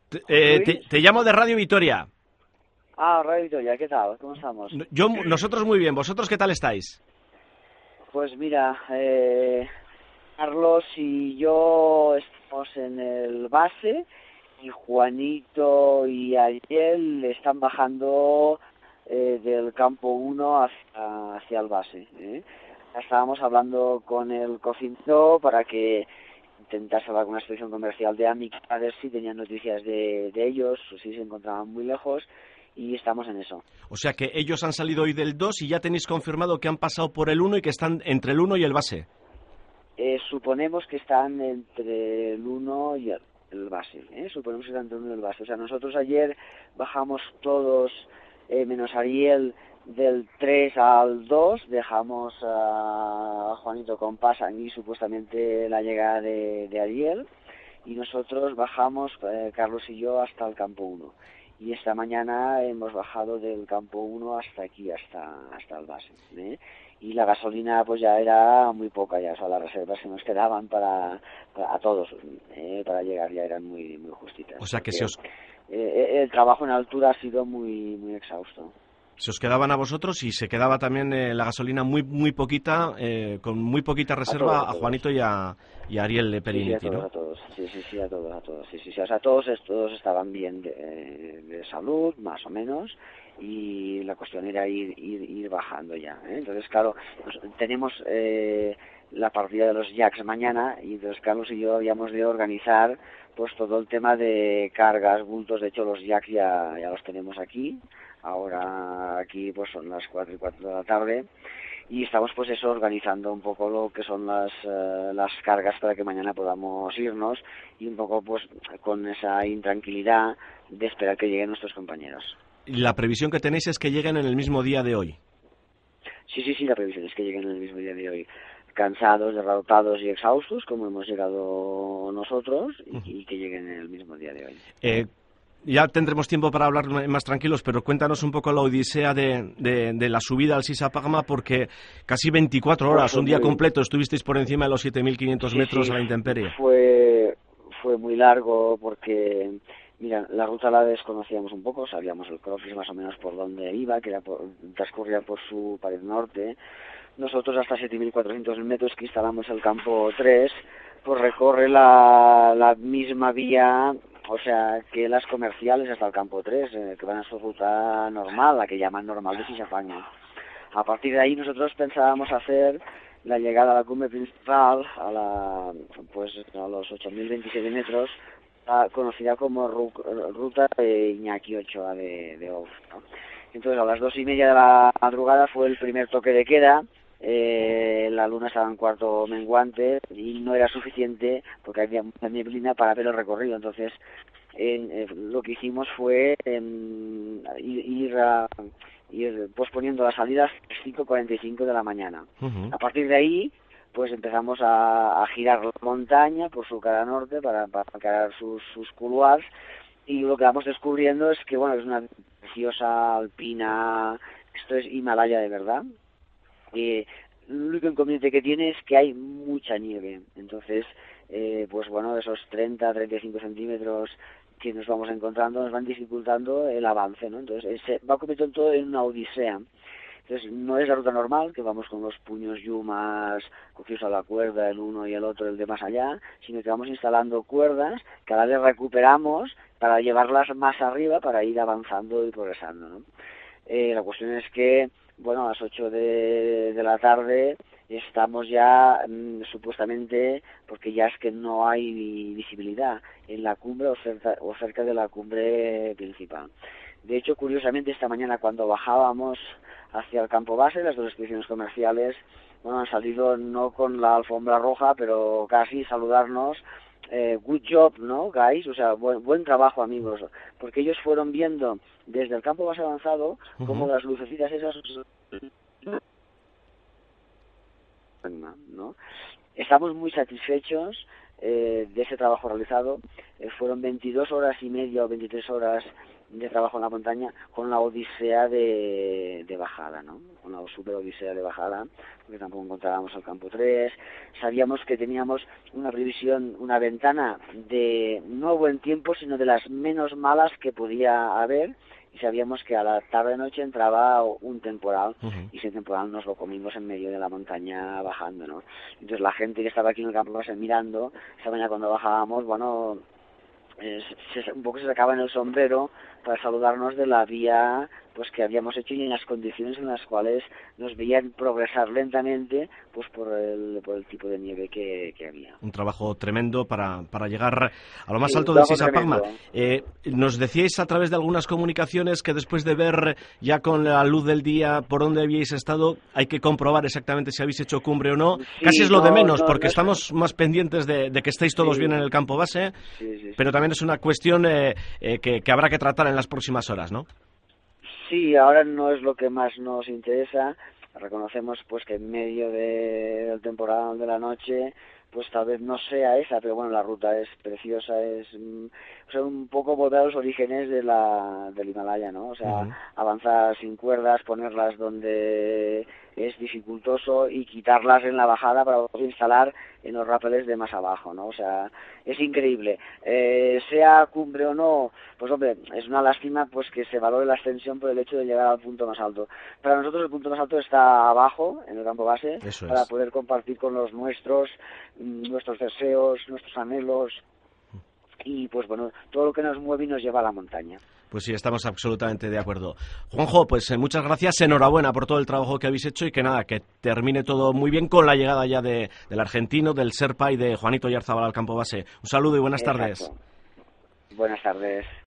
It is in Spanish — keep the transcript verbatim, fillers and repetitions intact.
Te, eh, te, Luis. te llamo de Radio Vitoria. Ah, Radio Vitoria, ¿qué tal? ¿Cómo estamos? Yo, nosotros muy bien, ¿vosotros qué tal estáis? Pues mira, eh, Carlos y yo estamos en el base y Juanito y Ariel están bajando eh, del campo uno hacia, hacia el base. ¿eh? Estábamos hablando con el cocinero para que intentase hablar con una expedición comercial de Amic a ver si tenían noticias de, de ellos o si se encontraban muy lejos, y estamos en eso. O sea que ellos han salido hoy del dos y ya tenéis confirmado que han pasado por el uno y que están entre el uno y el base. Eh, suponemos que están entre el uno y el, el base, ¿eh? Suponemos que están entre el uno y el base. O sea, nosotros ayer bajamos todos, eh, menos Ariel, del tres al dos, dejamos a Juanito con Pasan y supuestamente la llegada de, de Ariel, y nosotros bajamos, eh, Carlos y yo, hasta el campo uno. Y esta mañana hemos bajado del campo uno hasta aquí, hasta hasta el base, ¿eh? Y la gasolina pues ya era muy poca, ya, o sea, las reservas que nos quedaban para, para a todos, ¿eh? Para llegar ya eran muy muy justitas. O sea que porque, se os, eh, el trabajo en altura ha sido muy muy exhausto. se os quedaban a vosotros y se quedaba también eh, la gasolina muy muy poquita, eh, con muy poquita reserva A a, todos, a Juanito y a, y a Ariel de Sí, sí, a Periniti, todos, ¿no? a todos. Sí, sí, sí, a todos, a todos. Sí, sí, sí. O sea, todos, todos estaban bien de, de salud, más o menos, y la cuestión era ir, ir, ir bajando ya, ¿eh? Entonces, claro, pues, tenemos eh, la partida de los jacks mañana, y entonces Carlos y yo habíamos de organizar pues todo el tema de cargas, bultos. De hecho, los jacks ya, ya los tenemos aquí. Ahora aquí pues son las cuatro y cuatro de la tarde. Y estamos pues eso, organizando un poco lo que son las uh, las cargas para que mañana podamos irnos, y un poco pues con esa intranquilidad de esperar que lleguen nuestros compañeros. Y la previsión que tenéis es que lleguen en el mismo día de hoy. Sí, sí, sí, la previsión es que lleguen en el mismo día de hoy, cansados, derrotados y exhaustos, como hemos llegado nosotros, y, y que lleguen en el mismo día de hoy. Eh, ya tendremos tiempo para hablar más tranquilos, pero cuéntanos un poco la odisea de, de, de la subida al Sisapagma, porque casi veinticuatro Pues horas, fue un día muy, completo, estuvisteis por encima de los siete mil quinientos sí, metros sí, a la intemperie. fue, fue muy largo porque, mira, la ruta la desconocíamos un poco, sabíamos el croquis más o menos por dónde iba, que era por, transcurría por su pared norte. Nosotros hasta siete mil cuatrocientos metros que instalamos el campo tres, pues recorre la, la misma vía, o sea, que las comerciales hasta el campo tres, eh, que van a su ruta normal, la que llaman normal de Sisapagma. A partir de ahí nosotros pensábamos hacer la llegada a la cumbre principal, a la pues a los ocho mil veintisiete metros, conocida como ruta de Iñaki Ochoa de, de Ouf, ¿no? Entonces a las dos y media de la madrugada fue el primer toque de queda. Eh, la luna estaba en cuarto menguante y no era suficiente porque había mucha neblina para ver el recorrido. Entonces eh, eh, lo que hicimos fue eh, ir, ir, a, ir posponiendo la salida a las cinco cuarenta y cinco de la mañana. Uh-huh. A partir de ahí pues empezamos a, a girar la montaña por su cara norte para, para crear sus, sus couloirs, y lo que vamos descubriendo es que, bueno, es una preciosa alpina, esto es Himalaya de verdad. Eh, el único inconveniente que tiene es que hay mucha nieve, entonces, eh, pues bueno, esos treinta a treinta y cinco centímetros que nos vamos encontrando nos van dificultando el avance, ¿no? Entonces, se va convirtiendo todo en una odisea. Entonces, no es la ruta normal, que vamos con los puños yumas cogidos a la cuerda, el uno y el otro, el de más allá, sino que vamos instalando cuerdas, cada vez recuperamos para llevarlas más arriba, para ir avanzando y progresando, ¿no? Eh, la cuestión es que, bueno, a las ocho de, de la tarde estamos ya mmm, supuestamente, porque ya es que no hay visibilidad en la cumbre o cerca, o cerca de la cumbre principal. De hecho, curiosamente, esta mañana cuando bajábamos hacia el campo base, las dos expediciones comerciales, bueno, han salido no con la alfombra roja, pero casi saludarnos. Eh, good job, ¿no, guys? O sea, buen, buen trabajo, amigos, porque ellos fueron viendo desde el campo base avanzado uh-huh. como las lucecitas esas, ¿no? Estamos muy satisfechos eh, de ese trabajo realizado. Eh, fueron veintidós horas y media o veintitrés horas de trabajo en la montaña con la odisea de, de bajada, ¿no? Con la super odisea de bajada, porque tampoco encontrábamos el campo tres. Sabíamos que teníamos una previsión, una ventana de no buen tiempo, sino de las menos malas que podía haber, y sabíamos que a la tarde-noche entraba un temporal, uh-huh. y ese temporal nos lo comimos en medio de la montaña bajando, ¿no? Entonces la gente que estaba aquí en el campo base mirando, esa mañana cuando bajábamos, bueno, eh, se, un poco se sacaba en el sombrero para saludarnos de la vía pues que habíamos hecho y en las condiciones en las cuales nos veían progresar lentamente pues por el, por el tipo de nieve que, que había. Un trabajo tremendo para, para llegar a lo más sí, alto del Sisapagma. Eh, nos decíais a través de algunas comunicaciones que después de ver ya con la luz del día por dónde habíais estado, hay que comprobar exactamente si habéis hecho cumbre o no. Sí, Casi es lo no, de menos, no, porque no, estamos más pendientes de, de que estéis todos sí, bien en el campo base, sí, sí, sí, pero también es una cuestión eh, eh, que, que habrá que tratar en las próximas horas, ¿no? Sí, ahora no es lo que más nos interesa. Reconocemos pues que en medio de, del temporal de la noche pues tal vez no sea esa, pero bueno, la ruta es preciosa, es o sea, un poco volver a los orígenes de la del Himalaya, ¿no? O sea, uh-huh. avanzar sin cuerdas, ponerlas donde es dificultoso y quitarlas en la bajada para instalar en los rápeles de más abajo, ¿no? O sea, es increíble. Eh, sea cumbre o no, pues hombre, es una lástima pues que se valore la ascensión por el hecho de llegar al punto más alto. Para nosotros el punto más alto está abajo, en el campo base, Eso para es. poder compartir con los nuestros, nuestros deseos, nuestros anhelos, y pues bueno, todo lo que nos mueve y nos lleva a la montaña. Pues sí, estamos absolutamente de acuerdo. Juanjo, pues eh, muchas gracias, enhorabuena por todo el trabajo que habéis hecho y que nada, que termine todo muy bien con la llegada ya de, del argentino, del Sherpa y de Juanito Oyarzabal al campo base. Un saludo y buenas Exacto. tardes. Buenas tardes.